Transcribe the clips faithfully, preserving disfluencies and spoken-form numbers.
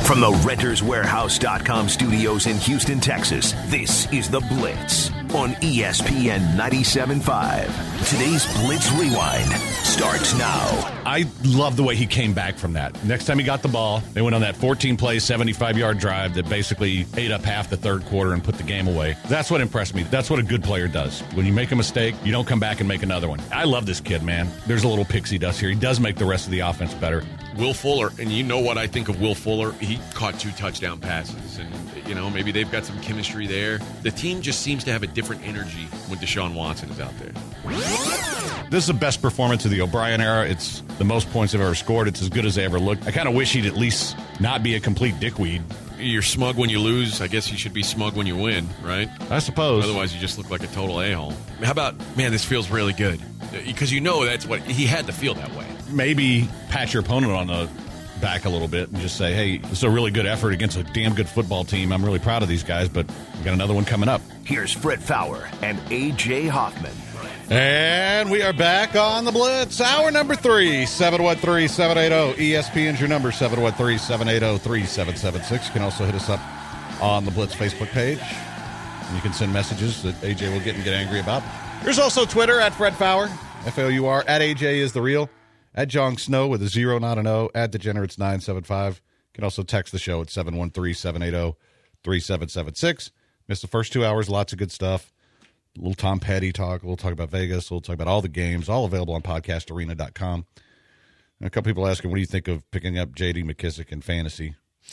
From the Renters Warehouse dot com studios in Houston, Texas, this is The Blitz on E S P N ninety-seven point five. Today's Blitz Rewind starts now. I love the way he came back from that. Next time he got the ball, they went on that fourteen-play, seventy-five-yard drive that basically ate up half the third quarter and put the game away. That's what impressed me. That's what a good player does. When you make a mistake, you don't come back and make another one. I love this kid, man. There's a little pixie dust here. He does make the rest of the offense better. Will Fuller, and you know what I think of Will Fuller? He caught two touchdown passes, and, you know, maybe they've got some chemistry there. The team just seems to have a different energy when Deshaun Watson is out there. This is the best performance of the O'Brien era. It's the most points they've ever scored. It's as good as they ever looked. I kind of wish he'd at least not be a complete dickweed. You're smug when you lose. I guess you should be smug when you win, right? I suppose. Otherwise, you just look like a total a-hole. How about, man, this feels really good? Because you know that's what he had to feel that way. Maybe pat your opponent on the back a little bit and just say, hey, this is a really good effort against a damn good football team. I'm really proud of these guys, but we got another one coming up. Here's Fred Faour and A J Hoffman. And we are back on the Blitz. Hour number three, seven one three, seven eight zero. E S P N's your number, seven one three, seven eight zero, three seven seven six. You can also hit us up on the Blitz Facebook page. And you can send messages that A J will get and get angry about. There's also Twitter, at Fred Faour, F O U R, at A J is the real, at Jong Snow with a zero, not an O, at Degenerates nine seven five. You can also text the show at seven one three, seven eight zero, three seven seven six. Missed the first two hours, lots of good stuff. A little Tom Petty talk. We'll talk about Vegas. We'll talk about all the games, all available on podcast arena dot com. And a couple people asking, what do you think of picking up J D McKissick in fantasy?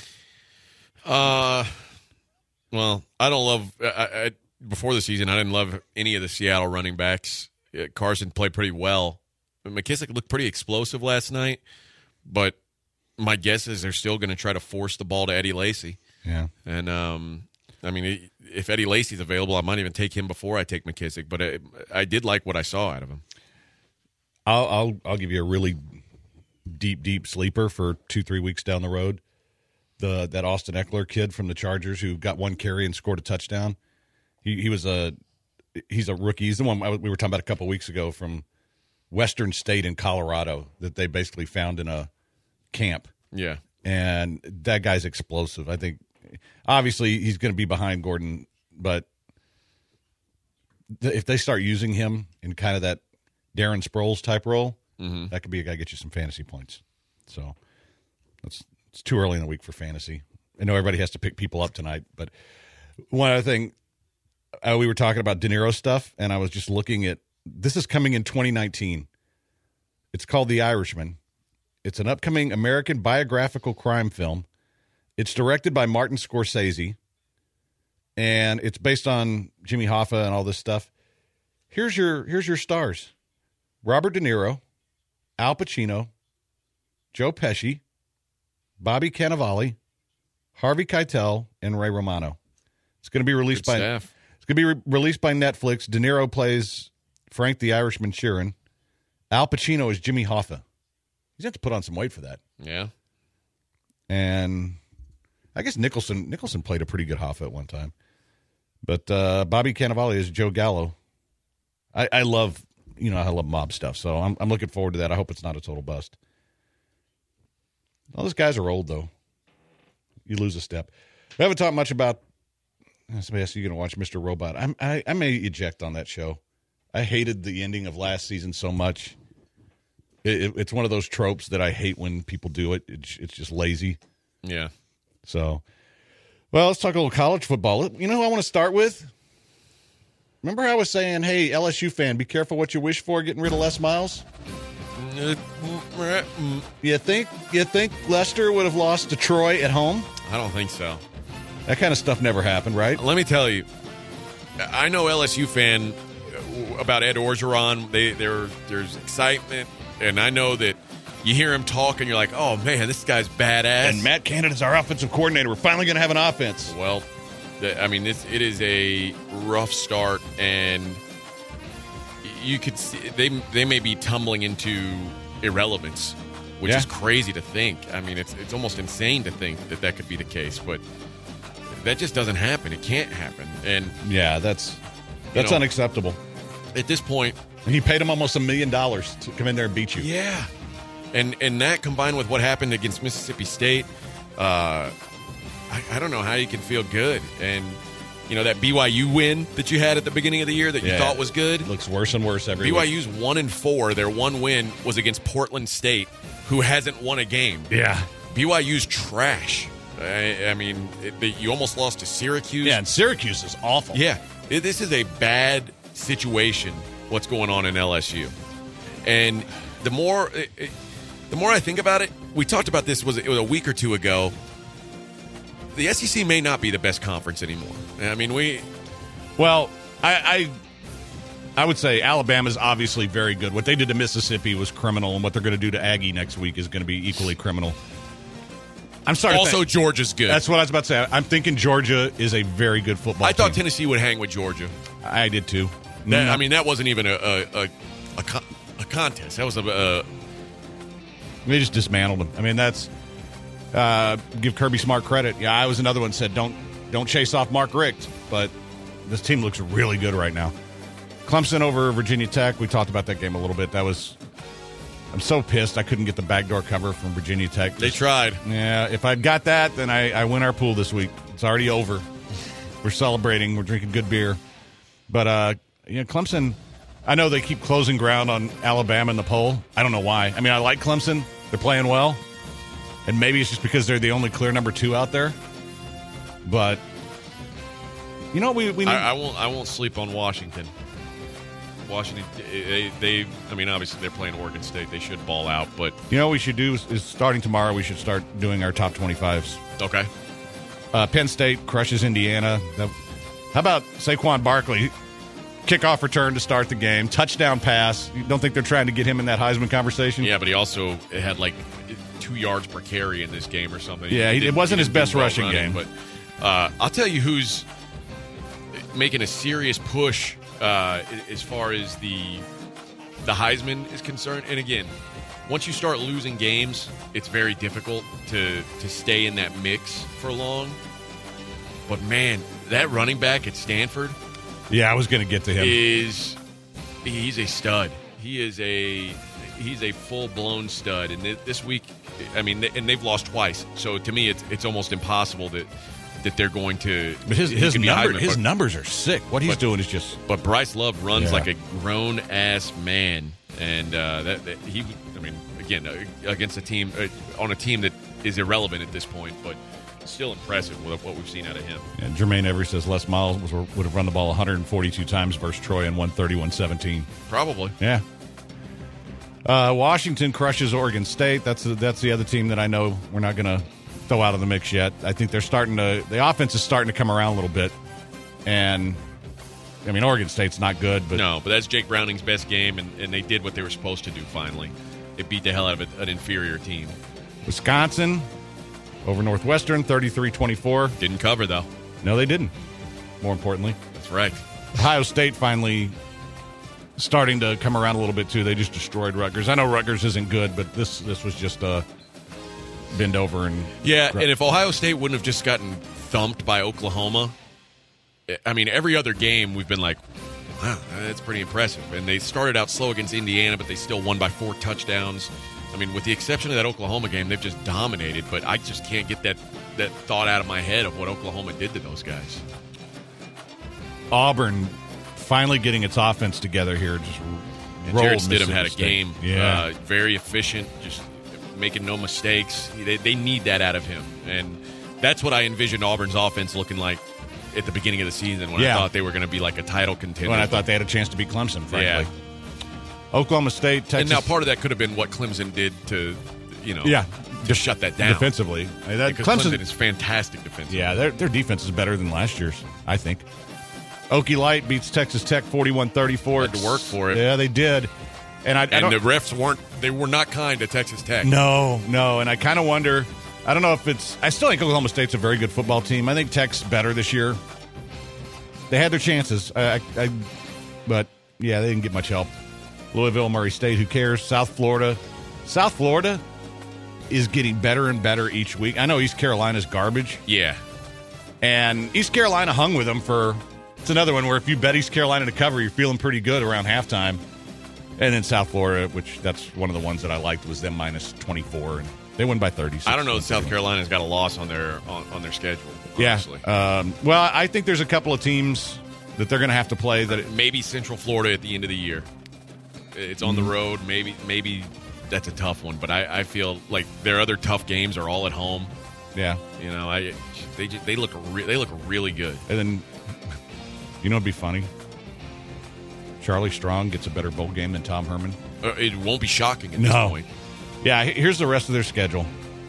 Uh, well, I don't love I, I, before the season, I didn't love any of the Seattle running backs. Carson played pretty well. McKissick looked pretty explosive last night, but my guess is they're still going to try to force the ball to Eddie Lacy. Yeah. And, um, I mean, if Eddie Lacy's available, I might even take him before I take McKissick. But I, I did like what I saw out of him. I'll, I'll I'll give you a really deep, deep sleeper for two, three weeks down the road. The that Austin Eckler kid from the Chargers who got one carry and scored a touchdown. He he was a he's a rookie. He's the one we were talking about a couple weeks ago from Western State in Colorado that they basically found in a camp. Yeah, and that guy's explosive. I think. Obviously, he's going to be behind Gordon, but th- if they start using him in kind of that Darren Sproles type role, mm-hmm. that could be a guy to get you some fantasy points. So it's it's too early in the week for fantasy. I know everybody has to pick people up tonight, but one other thing, uh, we were talking about De Niro stuff, and I was just looking at this is coming in twenty nineteen. It's called The Irishman. It's an upcoming American biographical crime film. It's directed by Martin Scorsese, and it's based on Jimmy Hoffa and all this stuff. Here's your here's your stars. Robert De Niro, Al Pacino, Joe Pesci, Bobby Cannavale, Harvey Keitel, and Ray Romano. It's going to be released Good by staff. It's going to be re- released by Netflix. De Niro plays Frank the Irishman Sheeran. Al Pacino is Jimmy Hoffa. He's have to put on some weight for that. Yeah. And I guess Nicholson Nicholson played a pretty good Hoffa at one time. But uh, Bobby Cannavale is Joe Gallo. I, I love, you know, I love mob stuff, so I'm, I'm looking forward to that. I hope it's not a total bust. All those guys are old, though. You lose a step. We haven't talked much about, somebody asked you going to watch Mister Robot. I'm, I, I may eject on that show. I hated the ending of last season so much. It, it, it's one of those tropes that I hate when people do it. It's, it's just lazy. Yeah. So, well, let's talk a little college football. You know who I want to start with? Remember how I was saying, hey, L S U fan, be careful what you wish for getting rid of Les Miles? You think you think Lester would have lost to Troy at home? I don't think so. That kind of stuff never happened, right? Let me tell you, I know L S U fan about Ed Orgeron. They, there, there's excitement, and I know that you hear him talk, and you're like, oh, man, this guy's badass. And Matt Canada's our offensive coordinator. We're finally going to have an offense. Well, I mean, this, it is a rough start, and you could see they they may be tumbling into irrelevance, which yeah. is crazy to think. I mean, it's it's almost insane to think that that could be the case, but that just doesn't happen. It can't happen. And yeah, that's that's know, unacceptable. At this point, and he paid him almost a million dollars to come in there and beat you. Yeah, and and that combined with what happened against Mississippi State, uh, I, I don't know how you can feel good. And, you know, that B Y U win that you had at the beginning of the year that you Yeah. thought was good. It looks worse and worse every B Y week. U's one and four. Their one win was against Portland State, who hasn't won a game. Yeah. B Y U's trash. I, I mean, it, they, you almost lost to Syracuse. Yeah, and Syracuse is awful. Yeah, it, this is a bad situation. What's going on in L S U? And the more, it, it, the more I think about it, we talked about this was it was a week or two ago. The S E C may not be the best conference anymore. I mean, we. Well, I, I I would say Alabama's obviously very good. What they did to Mississippi was criminal, and what they're going to do to Aggie next week is going to be equally criminal. I'm sorry. Also, think, Georgia's good. That's what I was about to say. I'm thinking Georgia is a very good football I thought team. Tennessee would hang with Georgia. I did too. That, No. I mean, that wasn't even a a, a, a, con- a contest. That was a, a They just dismantled him. I mean, that's uh, give Kirby Smart credit. Yeah, I was another one that said don't don't chase off Mark Richt, but this team looks really good right now. Clemson over Virginia Tech. We talked about that game a little bit. That was. I'm so pissed I couldn't get the backdoor cover from Virginia Tech. They Just- tried. Yeah, if I'd got that, then I, I win our pool this week. It's already over. We're celebrating. We're drinking good beer. But, uh, you know, Clemson, I know they keep closing ground on Alabama in the poll. I don't know why. I mean, I like Clemson. They're playing well. And maybe it's just because they're the only clear number two out there. But, you know, we, we need... I, I won't. I won't sleep on Washington. Washington, they, they. I mean, obviously they're playing Oregon State. They should ball out, but you know what we should do is, is starting tomorrow, we should start doing our top twenty-fives. okay. Uh, Penn State crushes Indiana. That- How about Saquon Barkley? Kickoff return to start the game. Touchdown pass. You don't think they're trying to get him in that Heisman conversation? Yeah, but he also had like two yards per carry in this game or something. Yeah, he- it didn't- wasn't he his didn't do best well rushing running, game. But uh, I'll tell you who's making a serious push uh, as far as the the Heisman is concerned. And again, once you start losing games, it's very difficult to to stay in that mix for long. But man, that running back at Stanford Yeah, I was going to get to him. is he's a stud. He is a he's a full blown stud. And th- this week, I mean, th- and they've lost twice. So to me, it's it's almost impossible that that they're going to. But his he his, could be number, Heisman, his but, numbers are sick. What he's but- doing is just but Bryce Love runs Yeah. like a grown ass man, and uh, that, that he. I mean, again, uh, against a team uh, on a team that is irrelevant at this point, but still impressive with what we've seen out of him. yeah, Jermaine Every says Les Miles was, would have run the ball one hundred forty-two times versus Troy and won thirty-one seventeen. Probably. Yeah. Uh, Washington crushes Oregon State. That's the, that's the other team that I know we're not going to throw out of the mix yet. I think they're starting to – the offense is starting to come around a little bit. And, I mean, Oregon State's not good, but – No, but that's Jake Browning's best game, and, and they did what they were supposed to do finally. They beat the hell out of a, an inferior team. Wisconsin over Northwestern, thirty-three twenty-four. Didn't cover, though. No, they didn't, more importantly. That's right. Ohio State finally starting to come around a little bit, too. They just destroyed Rutgers. I know Rutgers isn't good, but this this was just a bend over and Yeah, and if Ohio State wouldn't have just gotten thumped by Oklahoma, I mean, every other game we've been like, wow, that's pretty impressive. And they started out slow against Indiana, but they still won by four touchdowns. I mean, with the exception of that Oklahoma game, they've just dominated, but I just can't get that, that thought out of my head of what Oklahoma did to those guys. Auburn finally getting its offense together here. Just And rolled Jared Stidham Mississippi had a State. game. Yeah. Uh, very efficient, just making no mistakes. They, they need that out of him. And that's what I envisioned Auburn's offense looking like at the beginning of the season when Yeah. I thought they were going to be like a title contender. when I thought they had a chance to beat Clemson, frankly. Yeah. Oklahoma State, Texas. And now part of that could have been what Clemson did to, you know, yeah, to shut that down. defensively. I mean, that, Because Clemson, Clemson is fantastic defensively. yeah, their, their defense is better than last year's, I think. Okie Light beats Texas Tech forty-one thirty-four. Had to work for it. Yeah, they did. And I, I And don't, the refs weren't, they were not kind to Texas Tech. No, no, and I kind of wonder. I don't know if it's. I still think Oklahoma State's a very good football team. I think Tech's better this year. They had their chances, I, I, I, but yeah, they didn't get much help. Louisville, Murray State, who cares? South Florida, South Florida is getting better and better each week. I know East Carolina's garbage, Yeah. and East Carolina hung with them for. It's another one where if you bet East Carolina to cover, you're feeling pretty good around halftime. And then South Florida, which that's one of the ones that I liked, was them minus twenty-four. And They win by thirty. I don't know if South Carolina's got a loss on their on, on their schedule. Honestly. Yeah. Um, well, I think there's a couple of teams that they're going to have to play. That it, maybe Central Florida at the end of the year. It's on mm-hmm. the road. Maybe maybe that's a tough one. But I, I feel like their other tough games are all at home. Yeah. You know, I they they look re- they look really good. And then, you know, it'd be funny. Charlie Strong gets a better bowl game than Tom Herman. Uh, it won't be shocking at no. this point. Yeah, here's the rest of their schedule.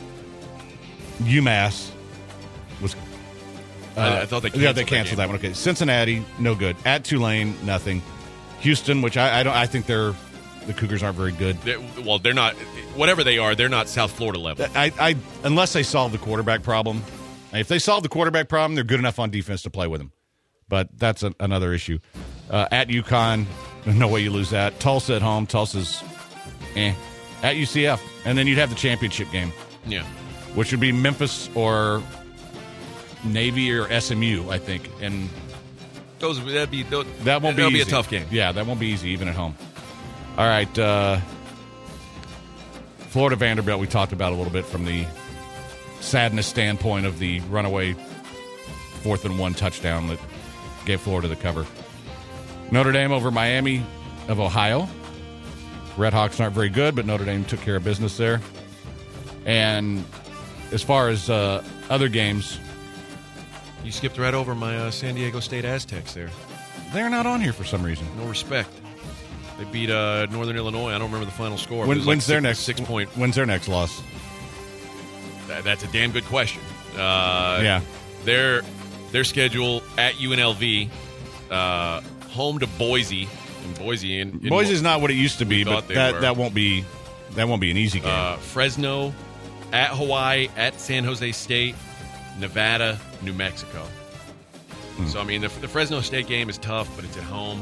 UMass was. Uh, I, I thought they canceled yeah they canceled that, that one. Okay, Cincinnati, no good. At Tulane, nothing. Houston, which I, I don't. I think they're the Cougars aren't very good. They're, well, they're not. Whatever they are, they're not South Florida level. I, I unless they solve the quarterback problem. If they solve the quarterback problem, they're good enough on defense to play with them. But that's a, another issue. Uh, at UConn, no way you lose that. Tulsa at home. Tulsa's, eh. At U C F, and then you'd have the championship game. Yeah. Which would be Memphis or Navy or S M U, I think. And those that'd be those, that won't be that'll easy. be a tough game. Yeah, that won't be easy even at home. All right, uh, Florida Vanderbilt. We talked about a little bit from the sadness standpoint of the runaway fourth and one touchdown that gave Florida the cover. Notre Dame over Miami of Ohio. Redhawks aren't very good, but Notre Dame took care of business there. And as far as uh, other games, you skipped right over my uh, San Diego State Aztecs there. They're not on here for some reason. No respect. They beat uh, Northern Illinois. I don't remember the final score. When, when's like their six, next six point? When's their next loss? That, that's a damn good question. Uh, yeah, their their schedule at U N L V, uh, home to Boise. And Boise in, in Boise's not what it used to be, but that, were. that won't be that won't be an easy game. Uh, Fresno, at Hawaii, at San Jose State, Nevada, New Mexico. Hmm. So I mean, the, the Fresno State game is tough, but it's at home.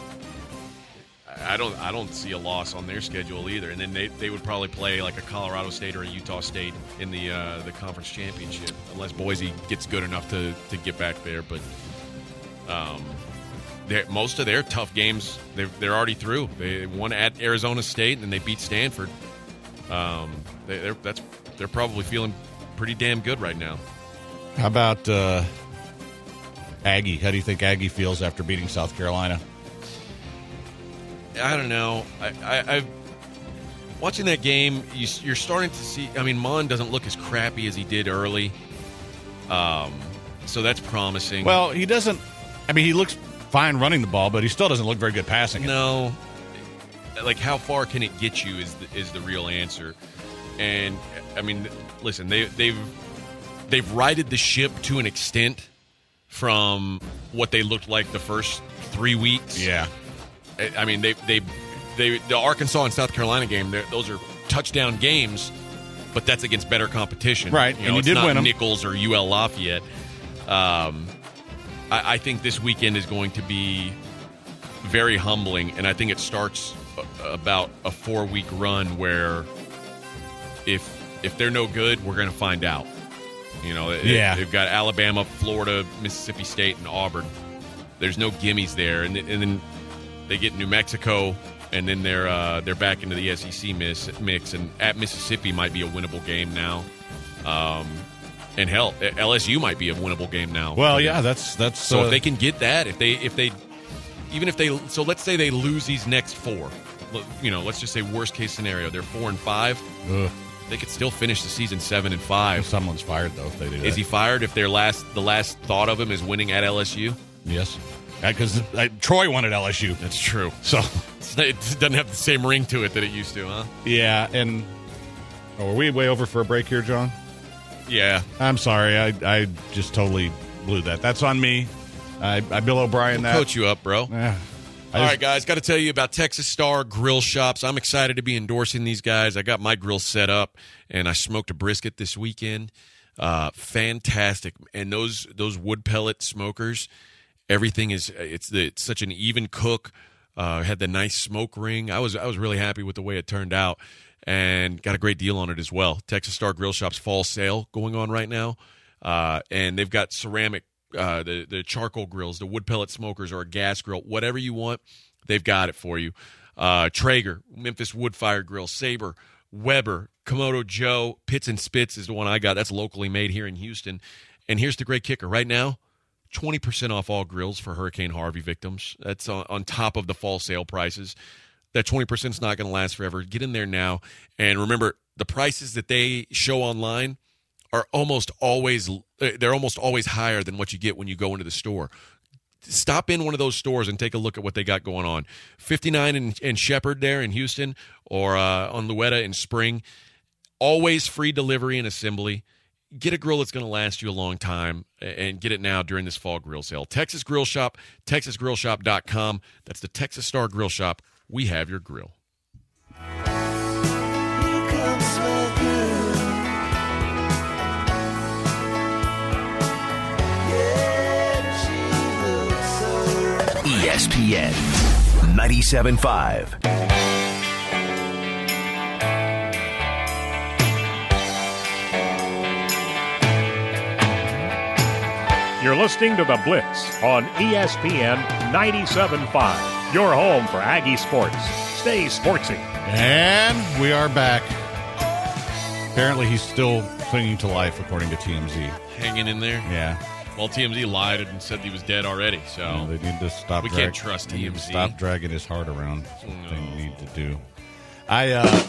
I don't I don't see a loss on their schedule either. And then they, they would probably play like a Colorado State or a Utah State in the uh, the conference championship, unless Boise gets good enough to, to get back there. But um. most of their tough games, they're, they're already through. They won at Arizona State, and then they beat Stanford. Um, they, they're that's they're probably feeling pretty damn good right now. How about uh, Aggie? How do you think Aggie feels after beating South Carolina? I don't know. I, I, I've watching that game. You, you're starting to see. I mean, Mon doesn't look as crappy as he did early. Um, so that's promising. Well, he doesn't. I mean, he looks fine running the ball, but he still doesn't look very good passing it. No. Like, how far can it get you is the, is the real answer. And, I mean, listen, they, they've they've righted the ship to an extent from what they looked like the first three weeks. Yeah. I mean, they they they the Arkansas and South Carolina game, those are touchdown games, but that's against better competition. Right, You know, and you it's did not win 'em. Nichols or U L Lafayette. Um, I, I think this weekend is going to be very humbling, and I think it starts a, about a four-week run where if if they're no good, we're going to find out. You know, Yeah. they've got Alabama, Florida, Mississippi State, and Auburn. There's no gimmies there, and, and then they get New Mexico, and then they're uh, they're back into the S E C mix, mix, and at Mississippi might be a winnable game now. Um, and hell, L S U might be a winnable game now. Well, yeah, that's that's So uh, if they can get that, if they if they even if they so let's say they lose these next four, you know, let's just say worst case scenario, they're four and five. Ugh. They could still finish the season seven and five. Someone's fired though if they do that. Is he fired if their last the last thought of him is winning at L S U? Yes, because uh, Troy won at L S U. That's true. So It doesn't have the same ring to it that it used to, huh? yeah, and oh, are we way over for a break here, John? Yeah. I'm sorry, I I just totally blew that. That's on me. I, I Bill O'Brien that. Coach you up, bro. Yeah. I All just- right, guys, got to tell you about Texas Star Grill Shops. I'm excited to be endorsing these guys. I got my grill set up, and I smoked a brisket this weekend. Uh, fantastic. And those those wood pellet smokers, everything is it's, the, it's such an even cook. Uh, had the nice smoke ring. I was I was really happy with the way it turned out, and got a great deal on it as well. Texas Star Grill Shop's fall sale going on right now, uh, and they've got ceramic. Uh, the, the charcoal grills, the wood pellet smokers, or a gas grill, whatever you want, they've got it for you. Uh, Traeger, Memphis wood fire grill, Sabre, Weber, Komodo Joe, Pits and Spits is the one I got. That's locally made here in Houston. And here's the great kicker. Right now, twenty percent off all grills for Hurricane Harvey victims. That's on, on top of the fall sale prices. That twenty percent is not going to last forever. Get in there now. And remember, the prices that they show online are almost always, they're almost always higher than what you get when you go into the store. Stop in one of those stores and take a look at what they got going on. fifty-nine and, and Shepherd there in Houston, or uh, on Louetta in Spring. Always free delivery and assembly. Get a grill that's going to last you a long time, and get it now during this fall grill sale. Texas Grill Shop, texas grill shop dot com. That's the Texas Star Grill Shop. We have your grill. E S P N ninety-seven point five. You're listening to The Blitz on E S P N ninety-seven point five, your home for Aggie sports. Stay sportsy. And we are back. Apparently he's still clinging to life, according to T M Z. Hanging in there? Yeah. Well, T M Z lied and said he was dead already, so No, they need to stop. we drag- can't trust they T need M to Z. Stop dragging his heart around. That's what No. they need to do. I uh,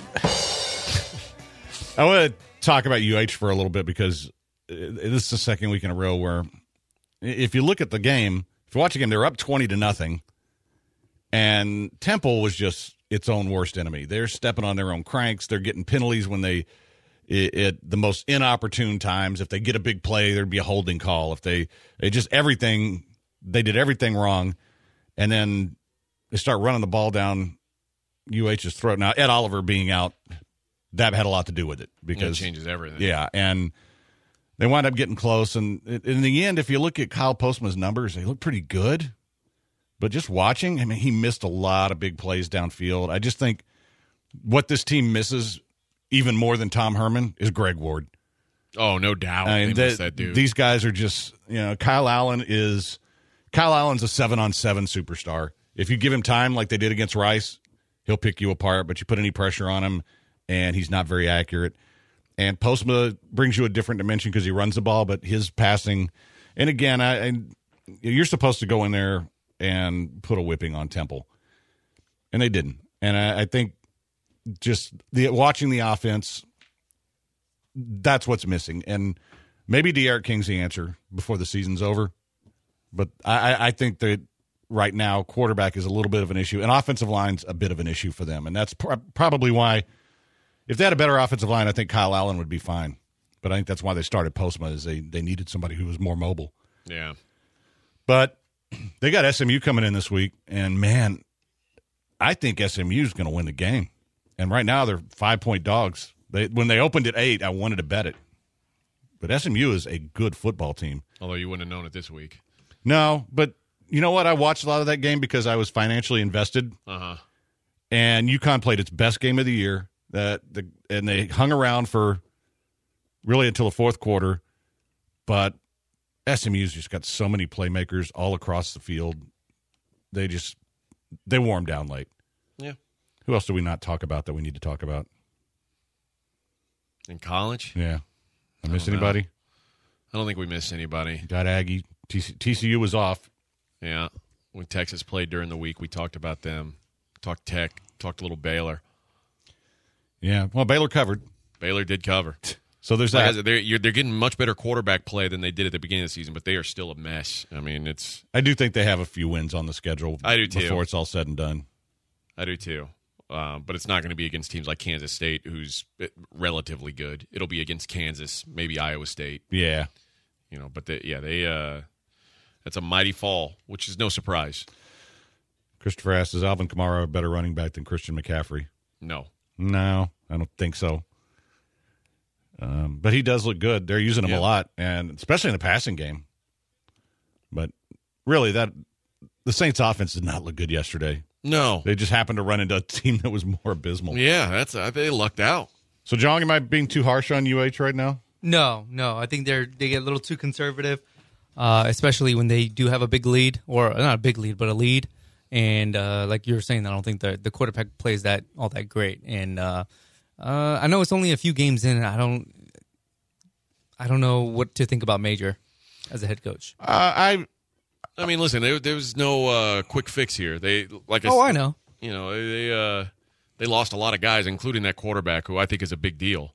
I want to talk about U H for a little bit, because this is the second week in a row where, if you look at the game, if you watch the game, they were up twenty to nothing, and Temple was just its own worst enemy. They're stepping on their own cranks. They're getting penalties when they at the most inopportune times. If they get a big play, there'd be a holding call. If they, they just everything, they did everything wrong, and then they start running the ball down U H's throat. Now, Ed Oliver being out, that had a lot to do with it, because It changes everything. Yeah, and they wound up getting close. And in the end, if you look at Kyle Postma's numbers, they look pretty good. But just watching, I mean, he missed a lot of big plays downfield. I just think what this team misses, even more than Tom Herman, is Greg Ward. Oh, no doubt. I mean, they that, miss that dude. These guys are just, you know, Kyle Allen is, Kyle Allen's a seven-on-seven superstar. If you give him time like they did against Rice, he'll pick you apart, but you put any pressure on him, and he's not very accurate. And Postma brings you a different dimension because he runs the ball, but his passing, and again, I, I you're supposed to go in there and put a whipping on Temple, and they didn't. And I, I think just the watching the offense, that's what's missing. And maybe De'Aaron King's the answer before the season's over, but I, I think that right now quarterback is a little bit of an issue, and offensive line's a bit of an issue for them, and that's pr- probably why. If they had a better offensive line, I think Kyle Allen would be fine. But I think that's why they started Postma, is they, they needed somebody who was more mobile. Yeah. But they got S M U coming in this week, and, man, I think S M U is going to win the game. And right now they're five-point dogs. They When they opened at eight, I wanted to bet it. But S M U is a good football team. Although you wouldn't have known it this week. No, but you know what? I watched a lot of that game because I was financially invested. Uh-huh. And UConn played its best game of the year. That the and they hung around for really until the fourth quarter, but S M U's just got so many playmakers all across the field. They just they wore them down late. Yeah. Who else do we not talk about that we need to talk about In college? Yeah, I miss I don't know. anybody? I don't think we missed anybody. Got Aggie. T C U was off. Yeah. When Texas played during the week, we talked about them. Talked Tech. Talked a little Baylor. Yeah, well, Baylor covered, Baylor did cover. so there's Like I that. said, they're, you're, they're getting much better quarterback play than they did at the beginning of the season, but they are still a mess. I mean, it's I do think they have a few wins on the schedule. I do, too. Before it's all said and done. I do too. Um, but it's not going to be against teams like Kansas State, who's relatively good. It'll be against Kansas, maybe Iowa State. Yeah. You know, but they, yeah, they uh, that's a mighty fall, which is no surprise. Christopher asks, is Alvin Kamara a better running back than Christian McCaffrey? No. No, I don't think so. Um, but he does look good. They're using him Yeah. a lot, and especially in the passing game. But really, that the Saints' offense did not look good yesterday. No. They just happened to run into a team that was more abysmal. Yeah, that's uh, they lucked out. So, John, am I being too harsh on U H right now? No, no. I think they're they get a little too conservative, uh, especially when they do have a big lead, or not a big lead, but a lead. And uh, like you were saying, I don't think the the quarterback plays that all that great. And uh, Uh, I know it's only a few games in. I don't. I don't know what to think about Major as a head coach. Uh, I. I mean, listen, there, there was no uh, quick fix here. They like. I, Oh, I know. You know, they uh, they lost a lot of guys, including that quarterback, who I think is a big deal.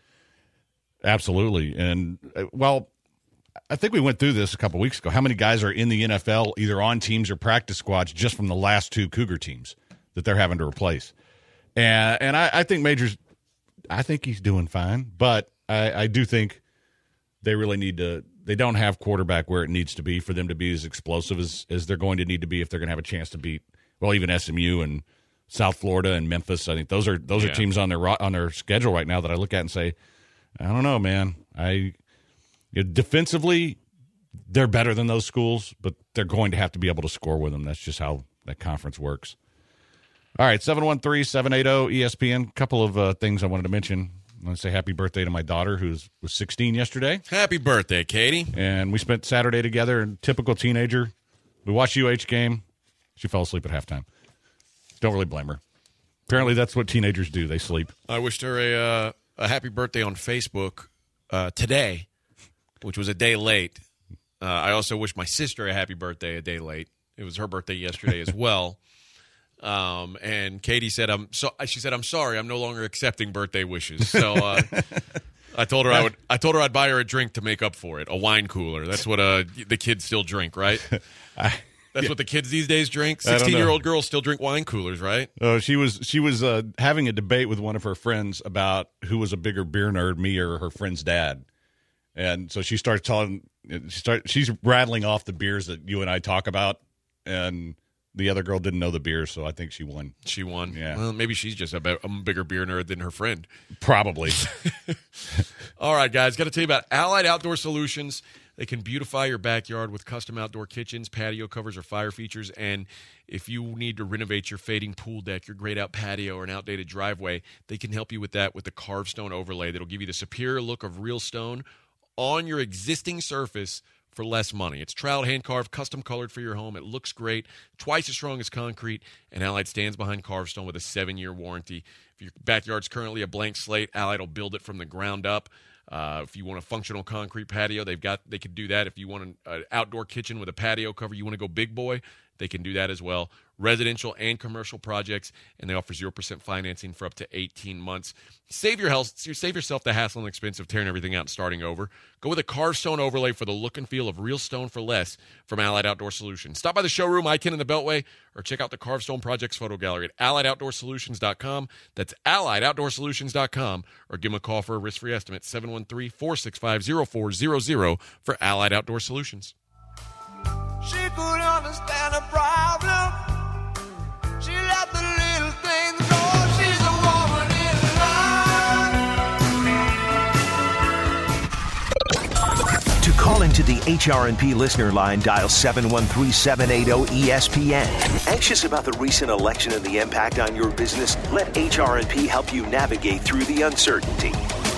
Absolutely. And, uh, well, I think we went through this a couple weeks ago. How many guys are in the N F L, either on teams or practice squads, just from the last two Cougar teams that they're having to replace? And and I, I think Major's – I think he's doing fine. But I, I do think they really need to – they don't have quarterback where it needs to be for them to be as explosive as, as they're going to need to be if they're going to have a chance to beat, well, even S M U and South Florida and Memphis. I think those are those Yeah. are teams on their ro- on their schedule right now that I look at and say, I don't know, man. I you know, defensively, they're better than those schools, but they're going to have to be able to score with them. That's just how that conference works. All right, seven one three, seven eight zero, E S P N. A couple of uh, things I wanted to mention. I want to say happy birthday to my daughter, who was sixteen yesterday. Happy birthday, Katie. And we spent Saturday together, and typical teenager. We watched U H game. She fell asleep at halftime. Don't really blame her. Apparently that's what teenagers do. They sleep. I wished her a uh, a happy birthday on Facebook uh, today, which was a day late. Uh, I also wished my sister a happy birthday a day late. It was her birthday yesterday as well. Um, and Katie said, "I'm so." She said, "I'm sorry. I'm no longer accepting birthday wishes." So uh, I told her I would. I told her I'd buy her a drink to make up for it, a wine cooler. That's what uh, the kids still drink, right? I, That's yeah. what the kids these days drink. I don't know. Sixteen-year-old girls still drink wine coolers, right? Oh, she was she was uh, having a debate with one of her friends about who was a bigger beer nerd, me or her friend's dad. And so she starts telling, she start she's rattling off the beers that you and I talk about, and the other girl didn't know the beers, so I think she won. She won. Yeah. Well, maybe she's just a, be- a bigger beer nerd than her friend. Probably. All right, guys, got to tell you about Allied Outdoor Solutions. They can beautify your backyard with custom outdoor kitchens, patio covers, or fire features. And if you need to renovate your fading pool deck, your grayed out patio, or an outdated driveway, they can help you with that with the carved stone overlay that'll give you the superior look of real stone on your existing surface for less money. It's troweled, hand-carved, custom-colored for your home. It looks great, twice as strong as concrete, and Allied stands behind carved stone with a seven-year warranty. If your backyard's currently a blank slate, Allied will build it from the ground up. Uh, if you want a functional concrete patio, they've got they can do that. If you want an uh, outdoor kitchen with a patio cover, you want to go big boy, they can do that as well. Residential and commercial projects, and they offer zero percent financing for up to eighteen months. Save your health, save yourself the hassle and expense of tearing everything out and starting over. Go with a carved stone overlay for the look and feel of real stone for less from Allied Outdoor Solutions. Stop by the showroom, I ten in the Beltway, or check out the Carved Stone Projects photo gallery at allied outdoor solutions dot com. That's allied outdoor solutions dot com, or give them a call for a risk-free estimate, seven one three, four six five, zero four zero zero for Allied Outdoor Solutions. She could understand a problem. She let the little things go. She's a woman in love. To call into the H R and P listener line, dial seven one three, seven eight zero, E S P N. Anxious about the recent election and the impact on your business? Let H R and P help you navigate through the uncertainty.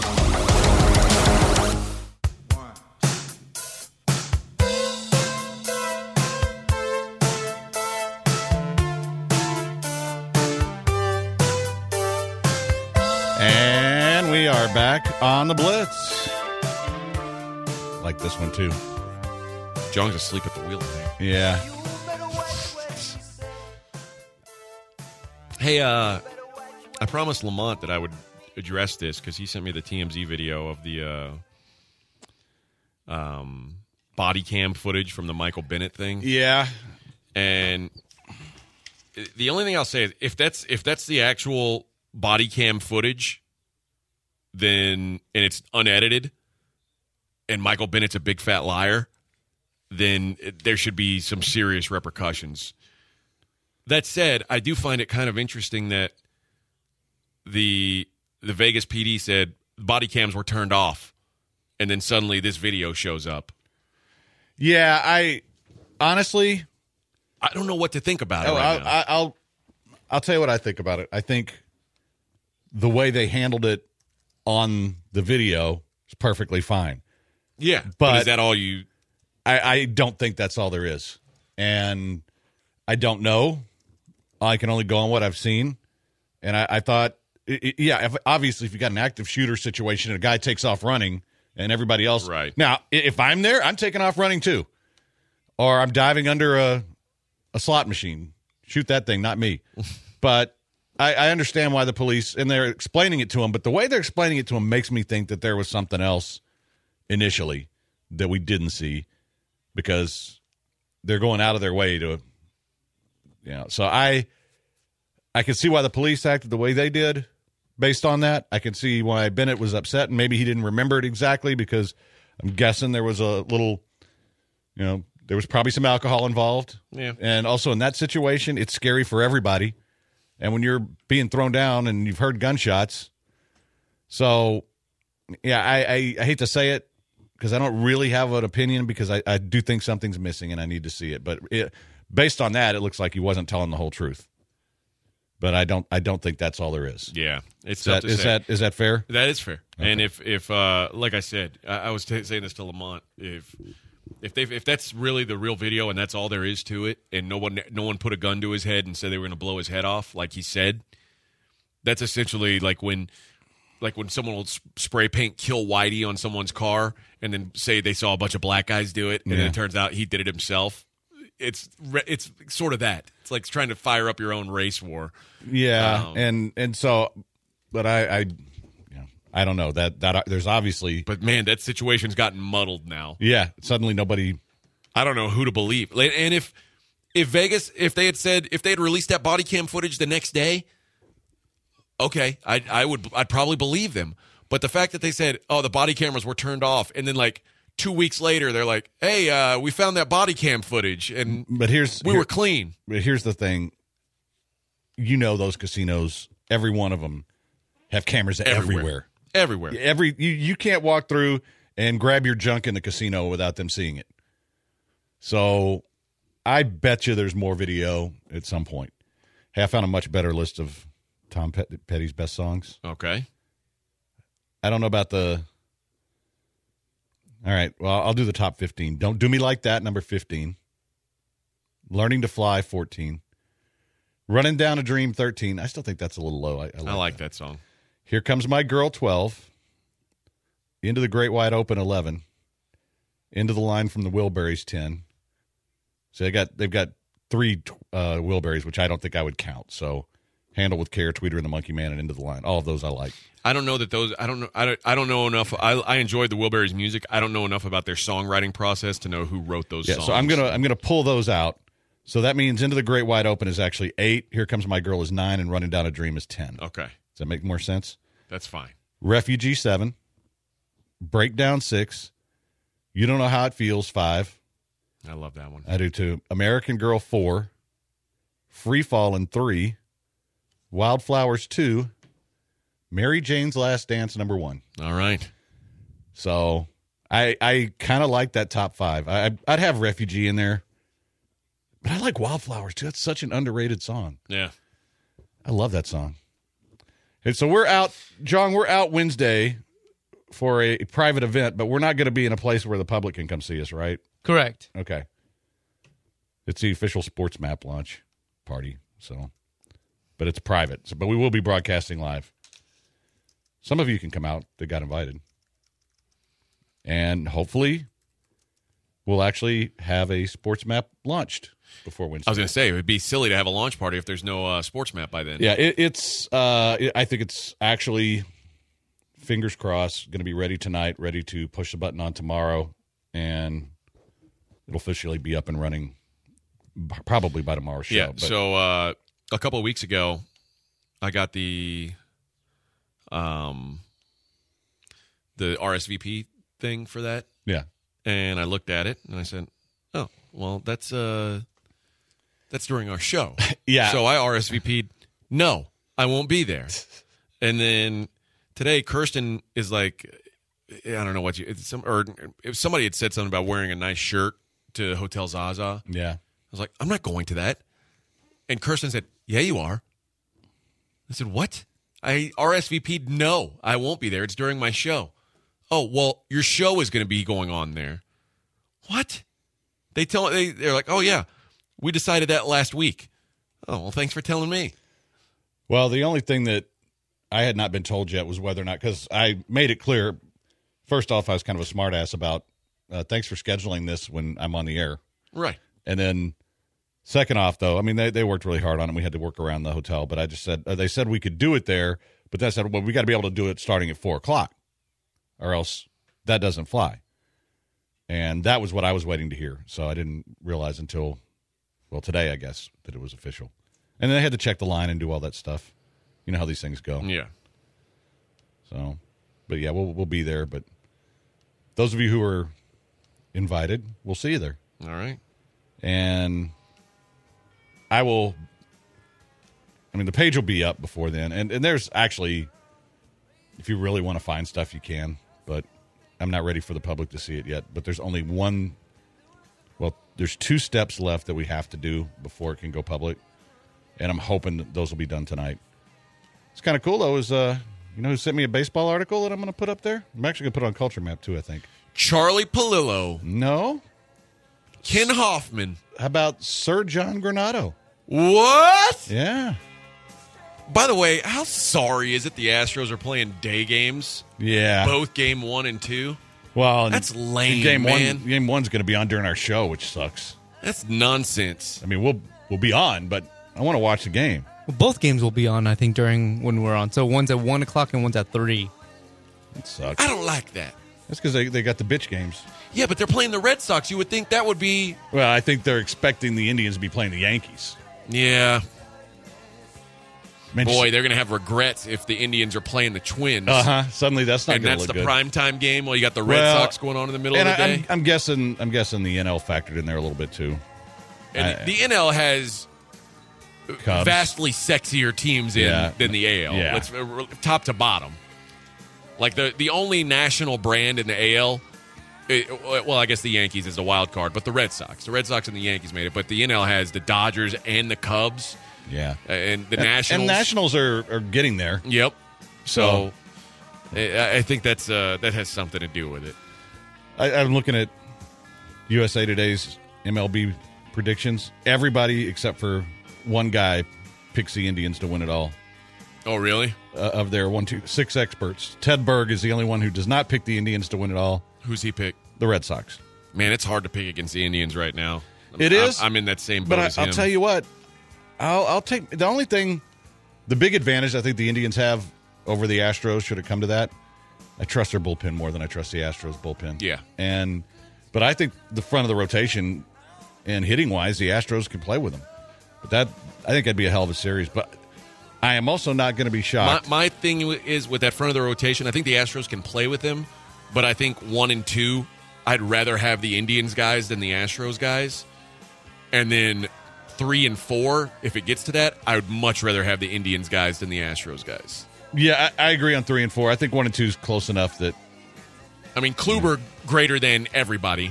And we are back on the Blitz. Like this one, too. John's asleep at the wheel today. Yeah. Hey, uh, I promised Lamont that I would address this because he sent me the T M Z video of the uh, um, body cam footage from the Michael Bennett thing. Yeah. And the only thing I'll say is if that's if that's the actual body cam footage, then and it's unedited, and Michael Bennett's a big fat liar, then it, there should be some serious repercussions. That said, I do find it kind of interesting that the the Vegas P D said body cams were turned off, and then suddenly this video shows up. Yeah, I honestly, I don't know what to think about it oh, right I'll, now. I- I'll I'll tell you what I think about it. I think the way they handled it on the video is perfectly fine. yeah, but, but- is that all you? I, I don't think that's all there is. And I don't know. I can only go on what I've seen. And I, I thought it, it- yeah, if, obviously, if you got an active shooter situation and a guy takes off running and everybody else. Right. Now, i- if I'm there, I'm taking off running too. Or I'm diving under a, a slot machine. Shoot that thing, not me. But I, I understand why the police, and they're explaining it to him, but the way they're explaining it to him makes me think that there was something else initially that we didn't see because they're going out of their way to, you know. So I, I can see why the police acted the way they did based on that. I can see why Bennett was upset, and maybe he didn't remember it exactly because I'm guessing there was a little, you know, there was probably some alcohol involved. Yeah. And also in that situation, it's scary for everybody. And when you're being thrown down and you've heard gunshots. So, yeah, I, I, I hate to say it because I don't really have an opinion because I, I do think something's missing and I need to see it. But it, based on that, it looks like he wasn't telling the whole truth. But I don't I don't think that's all there is. Yeah, it's Is tough that, to is say. that is that fair? That is fair. And if if uh, like I said, I, I was t- saying this to Lamont. If if they if that's really the real video and that's all there is to it, and no one no one put a gun to his head and said they were going to blow his head off, like he said, that's essentially like when like when someone will s- spray paint "Kill Whitey" on someone's car, and then say they saw a bunch of black guys do it, and Yeah. then it turns out he did it himself. It's re- it's sort of that. It's like trying to fire up your own race war. Yeah, Um, and and so, but I, I, you know, I don't know that that there's obviously, But man, that situation's gotten muddled now. yeah, suddenly nobody. I don't know who to believe. Like, and if if Vegas, if they had said, if they had released that body cam footage the next day, okay, I I would I'd probably believe them. But the fact that they said, oh, the body cameras were turned off, and then like two weeks later, they're like, hey, uh, we found that body cam footage, and But here's we here- were clean. But here's the thing. You know those casinos, every one of them, have cameras everywhere. Everywhere. Every you, you can't walk through and grab your junk in the casino without them seeing it. So I bet you there's more video at some point. Hey, I found a much better list of Tom Pet- Petty's best songs. Okay. I don't know about the. All right. Well, I'll do the top fifteen. Don't Do Me Like That, number fifteen. Learning to Fly, fourteen. Running Down a Dream, thirteen. I still think that's a little low. I, I like, I like that song. Here Comes My Girl, twelve. Into the Great Wide Open, eleven. Into the Line from the Wilburys, ten. So they got they've got three uh, Wilburys, which I don't think I would count. So Handle with Care, Tweeter and the Monkey Man, and Into the Line. All of those I like. I don't know that those. I don't know. I don't. I don't know enough. I, I enjoyed the Wilburys music. I don't know enough about their songwriting process to know who wrote those Yeah, songs. so I'm gonna I'm gonna pull those out. So that means Into the Great Wide Open is actually eight. Here Comes My Girl is nine, and Running Down a Dream is ten. Okay, Does that make more sense? that's fine. Refugee, seven. Breakdown, six. You Don't Know How It Feels, five. I love that one. I do too. American Girl, four. Free Fallin', three. Wildflowers, two. Mary Jane's Last Dance, number one. All right. So I I kind of like that top five. I, I'd have Refugee in there. But I like Wildflowers, too. That's such an underrated song. Yeah. I love that song. And so we're out, John, we're out Wednesday for a private event, but we're not going to be in a place where the public can come see us, right? Correct. Okay. It's the official Sports Map launch party, so, but it's private. So, but we will be broadcasting live. Some of you can come out that got invited. And hopefully we'll actually have a Sports Map launched before Wednesday. I was going to say, it would be silly to have a launch party if there's no uh, sports map by then. Yeah, it, it's. Uh, it, I think it's actually, fingers crossed, going to be ready tonight, ready to push the button on tomorrow, and it'll officially be up and running b- probably by tomorrow's show. Yeah. But So uh, a couple of weeks ago, I got the um the R S V P thing for that, yeah, and I looked at it and I said, "Oh, well, that's uh that's during our show." Yeah. So I R S V P'd, "No, I won't be there." And then today, Kirsten is like, I don't know what you it's some or if somebody had said something about wearing a nice shirt to Hotel Zaza. yeah. I was like, I'm not going to that. And Kirsten said, yeah, you are. I said, what? I R S V P'd, no, I won't be there. It's during my show. Oh, well, your show is going to be going on there. What? They tell they they're like, oh yeah, we decided that last week. Oh, well, thanks for telling me. Well, the only thing that I had not been told yet was whether or not, because I made it clear. First off, I was kind of a smartass about uh, thanks for scheduling this when I'm on the air. Right. And then second off, though, I mean, they, they worked really hard on it. We had to work around the hotel, but I just said, uh, they said we could do it there, but they said, well, we got to be able to do it starting at four o'clock or else that doesn't fly. And that was what I was waiting to hear. So I didn't realize until, well, today, I guess, that it was official. And then I had to check the line and do all that stuff. You know how these things go. Yeah. So, but yeah, we'll we'll be there. But those of you who are invited, we'll see you there. All right. And I will, I mean, the page will be up before then. And, and there's actually, if you really want to find stuff, you can. But I'm not ready for the public to see it yet. But there's only one, well, there's two steps left that we have to do before it can go public. And I'm hoping that those will be done tonight. It's kind of cool, though, is, uh, you know who sent me a baseball article that I'm going to put up there? I'm actually going to put it on Culture Map, too, I think. Charlie Palillo. No. Ken Hoffman. How about Sir John Granado? What? Yeah. By the way, how sorry is it the Astros are playing day games? Yeah. Both game one and two? Well, and That's lame, game man. One, game one's going to be on during our show, which sucks. That's nonsense. I mean, we'll we'll be on, but I want to watch the game. Well, both games will be on, I think, during when we're on. So one's at one o'clock and one's at three. It sucks. I don't like that. That's because they, they got the bitch games. Yeah, but they're playing the Red Sox. You would think that would be... Well, I think they're expecting the Indians to be playing the Yankees. Yeah. Man, Boy, they're going to have regrets if the Indians are playing the Twins. Uh-huh. Suddenly that's not And going to that's look the good. primetime game while you got the Red Well, Sox going on in the middle of And the I, day. I'm, I'm guessing I'm guessing the N L factored in there a little bit, too. and I- the N L has Cubs. vastly sexier teams in Yeah. than the A L. Yeah. Let's, uh, top to bottom. Like the the only national brand in the A L, it, well, I guess the Yankees is the wild card, but the Red Sox. The Red Sox and the Yankees made it, but the N L has the Dodgers and the Cubs. Yeah. Uh, and the And- Nationals. And Nationals are, are getting there. Yep. So- So I, I think that's uh, that has something to do with it. I, I'm looking at U S A Today's M L B predictions. Everybody except for one guy picks the Indians to win it all. Oh, really? Uh, of their one, two, six experts, Ted Berg is the only one who does not pick the Indians to win it all. Who's he picked? The Red Sox. Man, it's hard to pick against the Indians right now. It I'm, is? I'm in that same boat But as I, him. I'll tell you what, I'll, I'll take the only thing, the big advantage I think the Indians have over the Astros, should it come to that, I trust their bullpen more than I trust the Astros bullpen. Yeah. And but I think the front of the rotation and hitting wise, the Astros can play with them. But that I think that'd be a hell of a series. But I am also not going to be My, shocked. my thing is with that front of the rotation, I think the Astros can play with them, but I think one and two, I'd rather have the Indians guys than the Astros guys. And then three and four, if it gets to that, I would much rather have the Indians guys than the Astros guys. yeah, I, I agree on three and four. I think one and two is close enough that I mean, Kluber greater than everybody.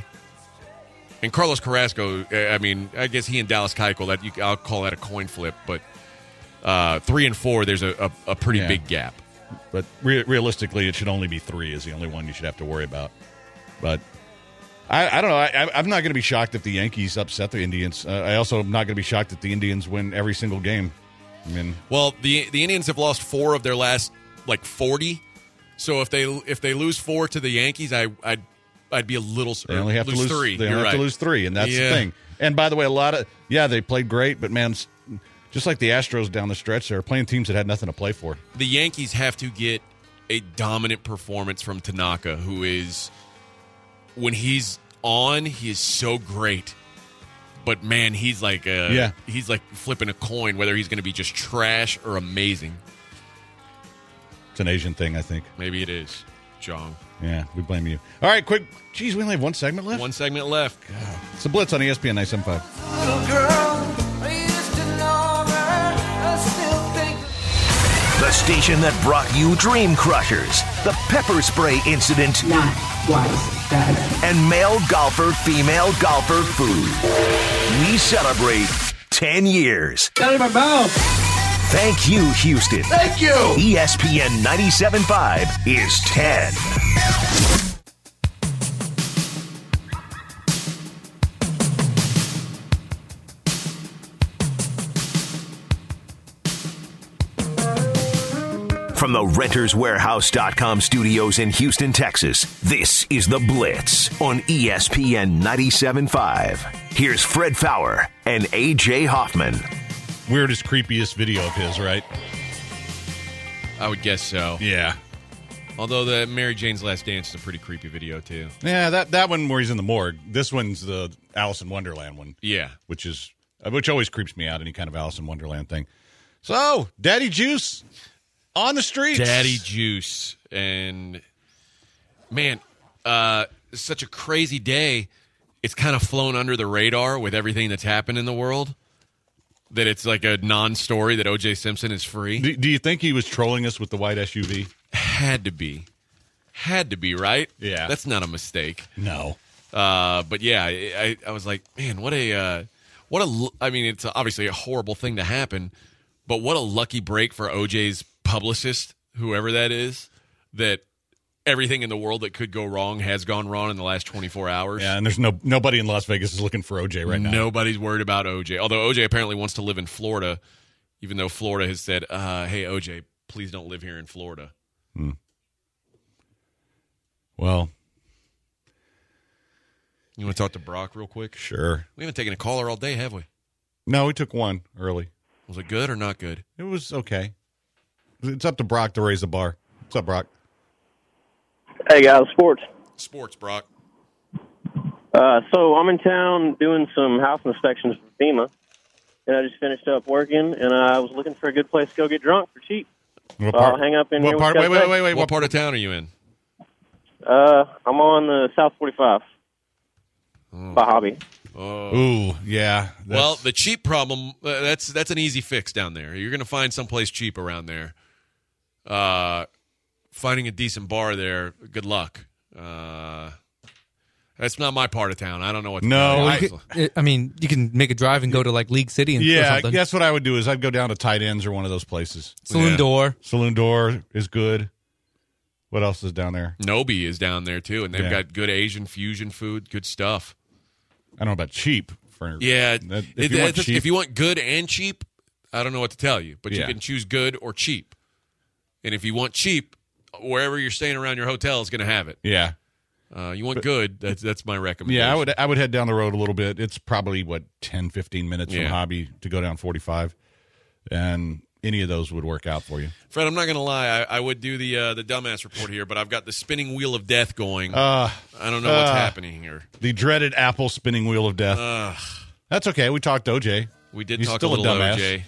And Carlos Carrasco, uh, I mean, I guess he and Dallas Keuchel, that you, I'll call that a coin flip, but uh, three and four, there's a, a, a pretty Yeah. big gap. But re- realistically, it should only be three is the only one you should have to worry about. But I, I don't know. I, I'm not going to be shocked if the Yankees upset the Indians. Uh, I also am not going to be shocked if the Indians win every single game. I mean, Well, the the Indians have lost four of their last like forty. So if they if they lose four to the Yankees, I I'd I'd be a little. they only have lose to lose three. They You're only have right. to lose three, and that's Yeah. the thing. And by the way, a lot of yeah, they played great, but man, s- just like the Astros down the stretch, they're playing teams that had nothing to play for. The Yankees have to get a dominant performance from Tanaka, who is when he's on, he is so great. But man, he's like a, Yeah. he's like flipping a coin whether he's going to be just trash or amazing. It's an Asian thing, I think. Maybe it is, John. Yeah, we blame you. All right, quick. Geez, we only have one segment left. One segment left. It's the Blitz on E S P N nine seventy-five. Little girl, I used to know her. I still think The station that brought you Dream Crushers, the pepper spray incident, Not twice that. and male golfer, female golfer food. We celebrate ten years. Got it in my mouth. Thank you, Houston. Thank you. E S P N ninety-seven point five is ten. From the Renters Warehouse dot com studios in Houston, Texas, this is The Blitz on E S P N ninety-seven point five. Here's Fred Faour and A J Hoffman. Weirdest, creepiest video of his, right? I would guess so. Yeah. Although the Mary Jane's Last Dance is a pretty creepy video, too. Yeah, that, that one where he's in the morgue. This one's the Alice in Wonderland one. Yeah. Which is which always creeps me out, any kind of Alice in Wonderland thing. So, Daddy Juice on the streets. Daddy Juice. And, man, uh, it's such a crazy day. It's kind of flown under the radar with everything that's happened in the world. That it's like a non-story that O J Simpson is free. Do, do you think he was trolling us with the white S U V? Had to be. Had to be, right? Yeah. That's not a mistake. No. Uh, but yeah, I, I was like, man, what a, uh, what a, I mean, it's obviously a horrible thing to happen, but what a lucky break for O J's publicist, whoever that is, that everything in the world that could go wrong has gone wrong in the last twenty-four hours. Yeah, and there's no nobody in Las Vegas is looking for O J right now. Nobody's worried about O J. Although O J apparently wants to live in Florida, even though Florida has said, uh, hey, O J, please don't live here in Florida. Hmm. Well, you want to talk to Brock real quick? Sure. We haven't taken a caller all day, have we? No, we took one early. Was it good or not good? It was okay. It's up to Brock to raise the bar. What's up, Brock? Hey, guys, sports. Sports, Brock. Uh, so I'm in town doing some house inspections for FEMA, and I just finished up working, and I was looking for a good place to go get drunk for cheap. What so part, I'll hang up in what here. Part, wait, wait, wait, wait. What, what part of town are you in? Uh, I'm on the South forty-five oh. by Hobby. Oh. Ooh, yeah. Well, the cheap problem, uh, that's that's an easy fix down there. You're going to find someplace cheap around there. Uh, finding a decent bar there, good luck. Uh, that's not my part of town. I don't know what to No, tell you. I- I- Could- I mean, you can make a drive and go to like League City and or yeah, something. that's what I would do is I'd go down to Tight Ends or one of those places. Saloon Yeah. Door. Saloon Door is good. What else is down there? Nobi is down there, too, and they've Yeah. got good Asian fusion food, good stuff. I don't know about cheap. For Yeah, that, if, if, you want if, cheap, if you want good and cheap, I don't know what to tell you, but you Yeah. can choose good or cheap. And if you want cheap, wherever you're staying around your hotel is going to have it. yeah, Uh, you want good, that's that's my recommendation. yeah, I would I would head down the road a little bit. It's probably what ten, fifteen minutes Yeah. from Hobby to go down forty-five, and any of those would work out for you. Fred, I'm not going to lie. I, I would do the uh, the dumbass report here, but I've got the spinning wheel of death going. Uh, I don't know what's uh, happening here. the dreaded Apple spinning wheel of death. Uh, That's okay. We talked O J. we did He's talk still a a little dumbass. O J.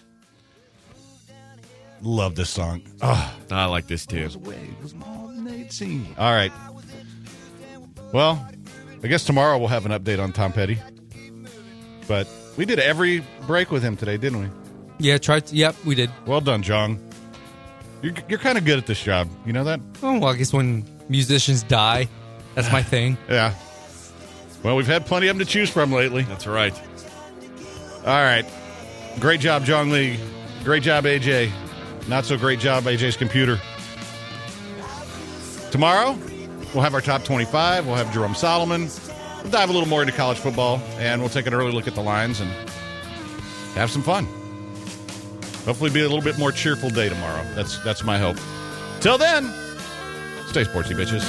Love this song. Oh, I like this too. all right. Well, I guess tomorrow we'll have an update on Tom Petty. But we did every break with him today, didn't we? Yeah, tried. To, yep, we did. Well done, John. You're, you're kind of good at this job. You know that? Oh, well, I guess when musicians die, that's my thing. Yeah. Well, we've had plenty of them to choose from lately. That's right. All right. Great job, John Lee. Great job, A J. Not so great job, A J's computer. Tomorrow, we'll have our top twenty-five. We'll have Jerome Solomon. We'll dive a little more into college football, and we'll take an early look at the lines and have some fun. Hopefully be a little bit more cheerful day tomorrow. That's that's my hope. Till then, stay sportsy, bitches.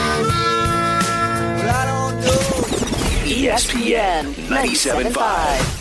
E S P N ninety-seven point five.